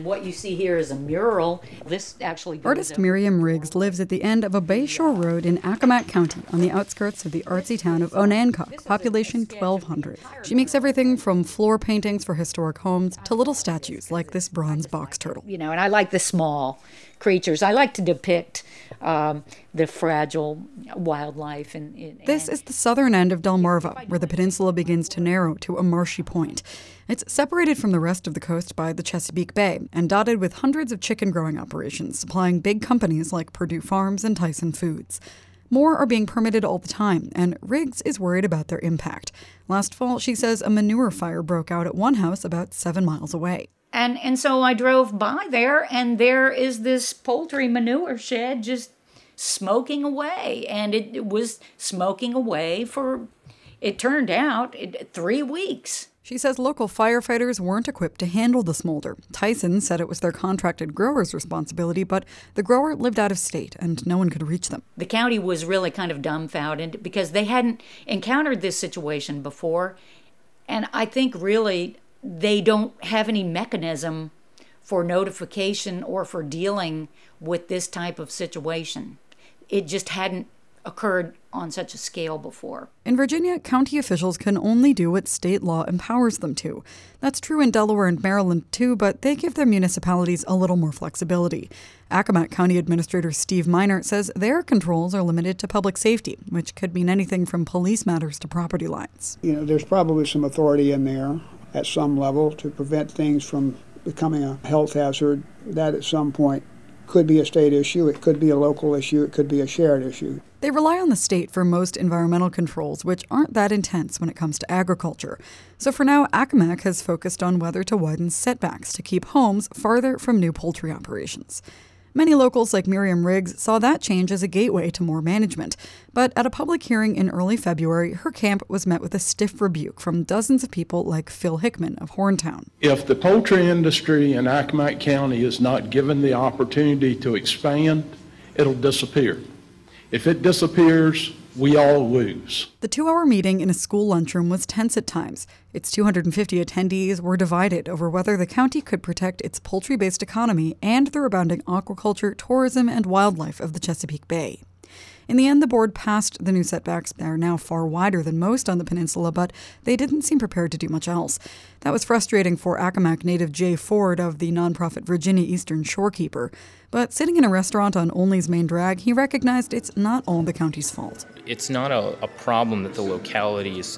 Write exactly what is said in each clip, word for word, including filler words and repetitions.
And what you see here is a mural. This actually Artist Miriam Riggs lives at the end of a Bayshore road in Accomack County on the outskirts of the artsy town of Onancock, population twelve hundred. She makes everything from floor paintings for historic homes to little statues like this bronze box turtle. You know, and I like the small creatures. I like to depict um, the fragile wildlife. And, and This is the southern end of Delmarva, where the peninsula begins to narrow to a marshy point. It's separated from the rest of the coast by the Chesapeake Bay and dotted with hundreds of chicken growing operations supplying big companies like Purdue Farms and Tyson Foods. More are being permitted all the time, and Riggs is worried about their impact. Last fall, she says a manure fire broke out at one house about seven miles away. And and so I drove by there, and there is this poultry manure shed just smoking away. And it, it was smoking away for, it turned out, it, three weeks. She says local firefighters weren't equipped to handle the smolder. Tyson said it was their contracted grower's responsibility, but the grower lived out of state and no one could reach them. The county was really kind of dumbfounded because they hadn't encountered this situation before. And I think really they don't have any mechanism for notification or for dealing with this type of situation. It just hadn't occurred on such a scale before. In Virginia, county officials can only do what state law empowers them to. That's true in Delaware and Maryland too, but they give their municipalities a little more flexibility. Accomack County Administrator Steve Miner says their controls are limited to public safety, which could mean anything from police matters to property lines. You know, there's probably some authority in there at some level to prevent things from becoming a health hazard. That at some point could be a state issue, it could be a local issue, it could be a shared issue. They rely on the state for most environmental controls, which aren't that intense when it comes to agriculture. So for now, Accomack has focused on whether to widen setbacks to keep homes farther from new poultry operations. Many locals like Miriam Riggs saw that change as a gateway to more management. But at a public hearing in early February, her camp was met with a stiff rebuke from dozens of people like Phil Hickman of Horntown. If the poultry industry in Accomack County is not given the opportunity to expand, it'll disappear. If it disappears, we all lose. The two-hour meeting in a school lunchroom was tense at times. Its two hundred fifty attendees were divided over whether the county could protect its poultry-based economy and the rebounding aquaculture, tourism, and wildlife of the Chesapeake Bay. In the end, the board passed the new setbacks. They are now far wider than most on the peninsula, but they didn't seem prepared to do much else. That was frustrating for Accomack native Jay Ford of the nonprofit Virginia Eastern Shorekeeper. But sitting in a restaurant on Olney's main drag, he recognized it's not all the county's fault. It's not a, a problem that the localities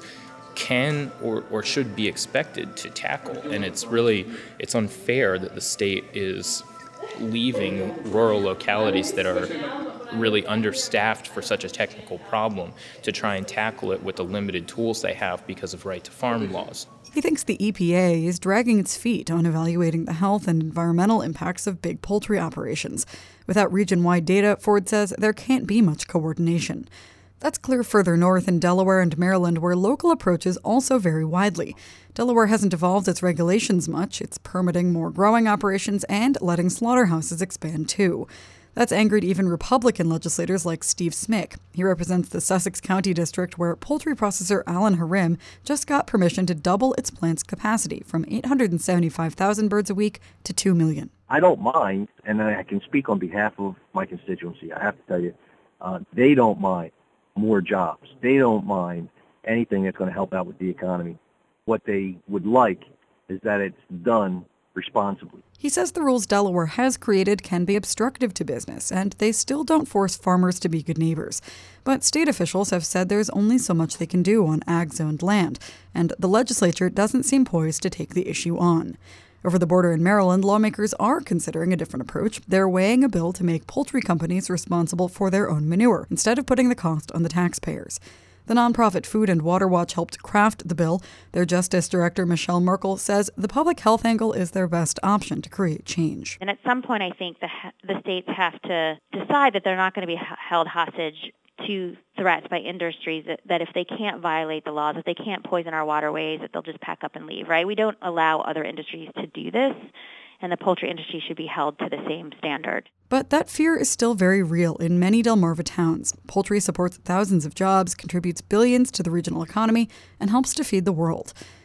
can or, or should be expected to tackle. And it's really, it's unfair that the state is leaving rural localities that are really understaffed for such a technical problem to try and tackle it with the limited tools they have because of right to farm laws. He thinks the E P A is dragging its feet on evaluating the health and environmental impacts of big poultry operations. Without region-wide data, Ford says there can't be much coordination. That's clear further north in Delaware and Maryland, where local approaches also vary widely. Delaware hasn't evolved its regulations much. It's permitting more growing operations and letting slaughterhouses expand too. That's angered even Republican legislators like Steve Smick. He represents the Sussex County District, where poultry processor Alan Harim just got permission to double its plant's capacity from eight hundred seventy-five thousand birds a week to two million. I don't mind, and I can speak on behalf of my constituency. I have to tell you, uh, they don't mind more jobs. They don't mind anything that's going to help out with the economy. What they would like is that it's done responsibly. He says the rules Delaware has created can be obstructive to business, and they still don't force farmers to be good neighbors. But state officials have said there's only so much they can do on ag-zoned land, and the legislature doesn't seem poised to take the issue on. Over the border in Maryland, lawmakers are considering a different approach. They're weighing a bill to make poultry companies responsible for their own manure, instead of putting the cost on the taxpayers. The nonprofit Food and Water Watch helped craft the bill. Their Justice Director, Michelle Merkel, says the public health angle is their best option to create change. And at some point, I think the, the states have to decide that they're not going to be held hostage to threats by industries, that, that if they can't violate the laws, if they can't poison our waterways, that they'll just pack up and leave, right? We don't allow other industries to do this, and the poultry industry should be held to the same standard. But that fear is still very real in many Delmarva towns. Poultry supports thousands of jobs, contributes billions to the regional economy, and helps to feed the world.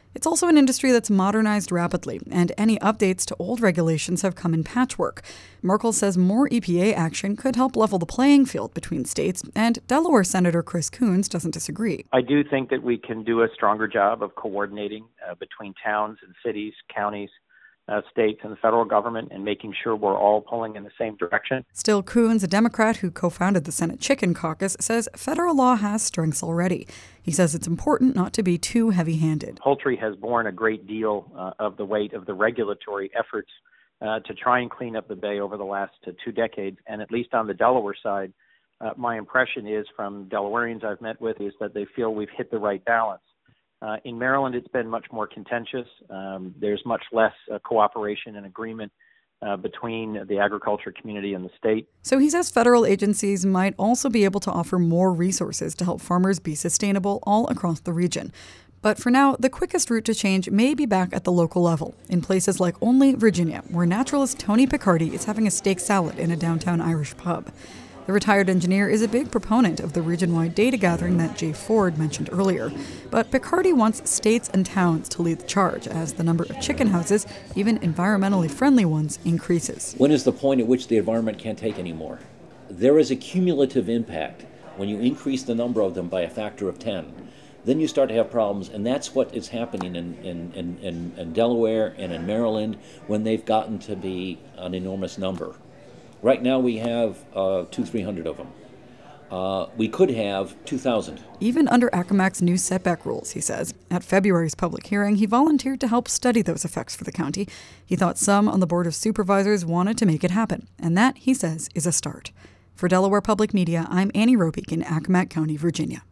It's also an industry that's modernized rapidly, and any updates to old regulations have come in patchwork. Merkel says more E P A action could help level the playing field between states, and Delaware Senator Chris Coons doesn't disagree. I do think that we can do a stronger job of coordinating uh, between towns and cities, counties, Uh, states and the federal government, and making sure we're all pulling in the same direction. Still, Coons, a Democrat who co-founded the Senate Chicken Caucus, says federal law has strengths already. He says it's important not to be too heavy-handed. Poultry has borne a great deal uh, of the weight of the regulatory efforts uh, to try and clean up the bay over the last uh, two decades, and at least on the Delaware side, uh, my impression is from Delawareans I've met with is that they feel we've hit the right balance. Uh, in Maryland, it's been much more contentious. Um, there's much less uh, cooperation and agreement uh, between the agriculture community and the state. So he says federal agencies might also be able to offer more resources to help farmers be sustainable all across the region. But for now, the quickest route to change may be back at the local level, in places like Olney, Virginia, where naturalist Tony Picardi is having a steak salad in a downtown Irish pub. The retired engineer is a big proponent of the region-wide data gathering that Jay Ford mentioned earlier. But Picardi wants states and towns to lead the charge as the number of chicken houses, even environmentally friendly ones, increases. When is the point at which the environment can't take anymore? There is a cumulative impact when you increase the number of them by a factor of ten. Then you start to have problems, and that's what is happening in, in, in, in, in Delaware and in Maryland when they've gotten to be an enormous number. Right now we have uh, two, three hundred of them. Uh, we could have two thousand. Even under Accomack's new setback rules, he says. At February's public hearing, he volunteered to help study those effects for the county. He thought some on the Board of Supervisors wanted to make it happen, and that, he says, is a start. For Delaware Public Media, I'm Annie Ropeek in Accomack County, Virginia.